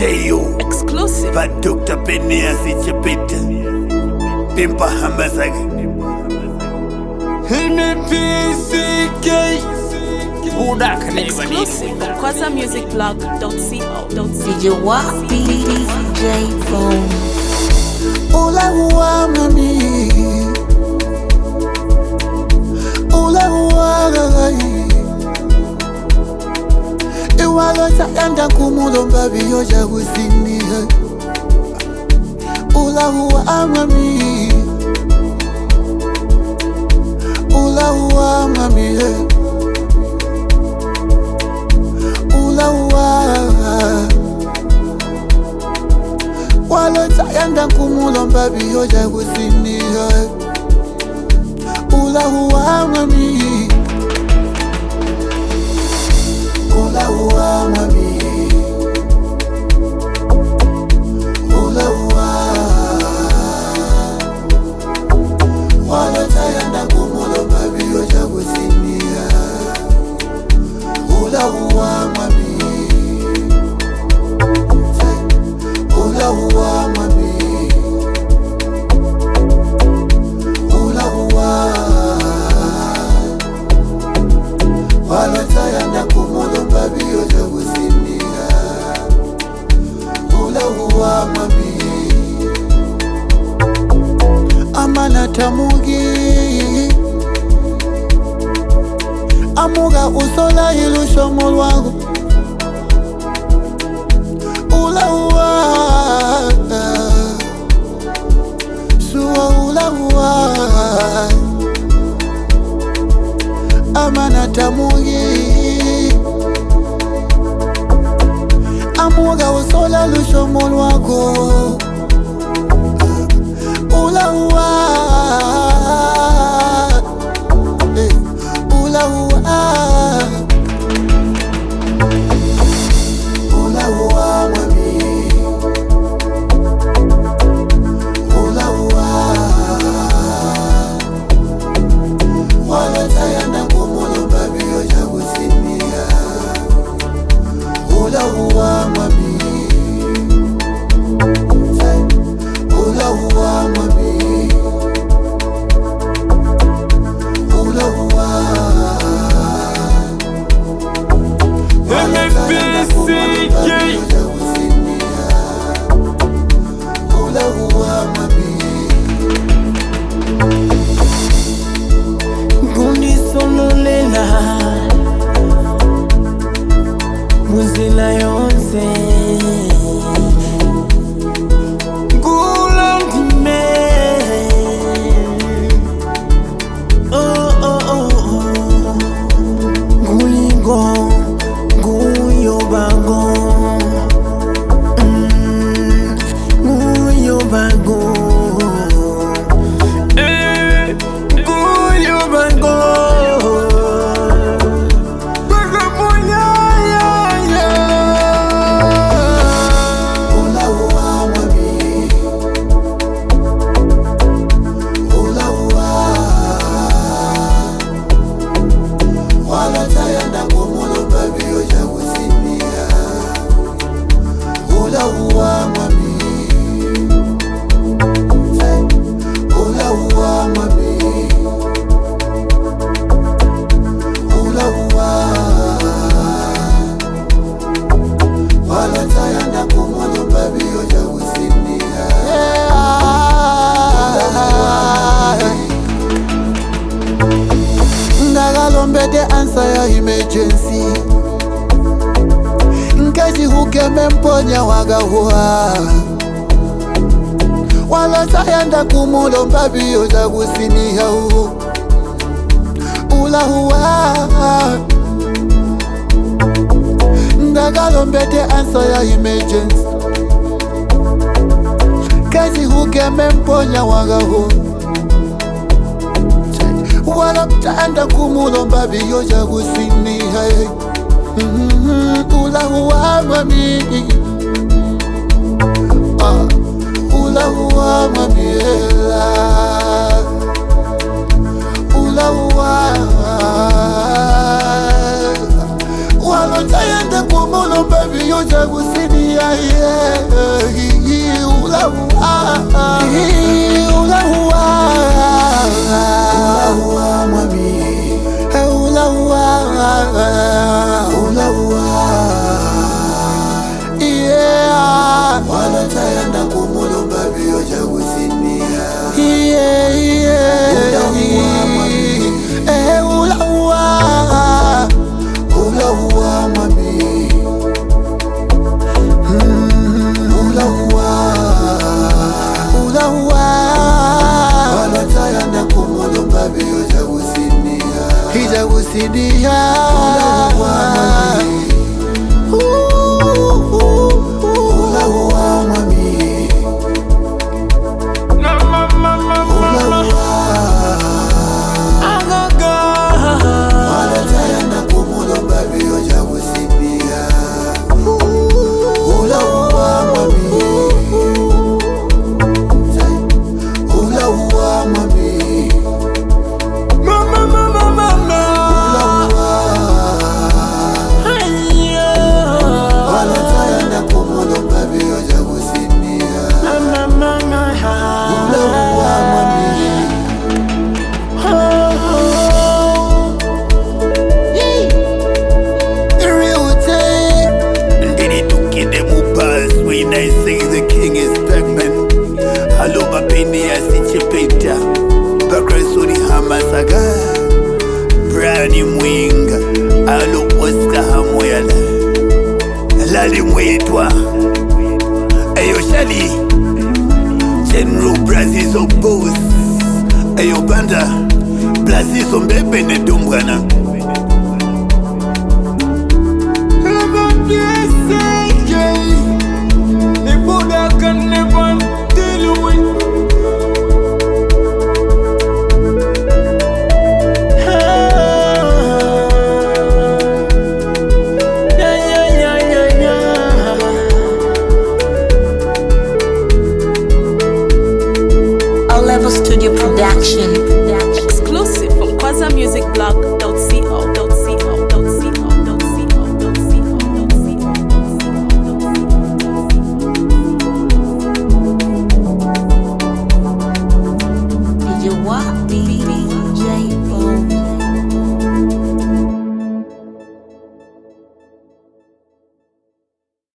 J.U. Exclusive. But Dr. Benia Sichapita Pimpa Hamazag NPCK Budak Exclusive. KwazaMusicBlog.co.za. DJ Wapi DJ Phone. Ula mami, ula iwalo sayanda kumulomba biyoja kusini. Ula mami, ula mami, ula walo sayanda kumulomba biyoja kusini. Ula mami, ula mami, ula walo sayanda kumulomba biyoja kusini. Ula mami, ula mami, ula walo sayanda kumulomba biyoja kusini. Ula mami, amana tamugi amuga usola ilushomo lwangu. Ula suwa ula amana tamugi amuga usola ilushomo lwangu. Ula Muzila yonse Gulandime Gulingo Guyobango Guyobango Guyobango the answer ya emergency. Nkaji hukeme mponya wagawa wala sayanda kumulomba biyoja kusini hau. Ula ndagalombe the answer ya emergency. Nkaji hukeme mponya wagawa wala sayanda kumulomba biyoja kusini hai. Ula mami, ula mami, ula walo sayanda kumulomba biyoja kusini. Wanatayanda kumulomba bioja kusinia. Ulawa mami. Ulawa. Wanatayanda kumulomba bioja kusinia. Hija kusinia. Ulawa mami. Masaga Brani Mwinga Alo Oscar Hamoyala Lali Mwetwa Ayo Shali General Brazizo Boss Ayo Banda Brazizo Mbebe Nedumbwana Level Studio Production. Exclusive from Kwaza Music Blog.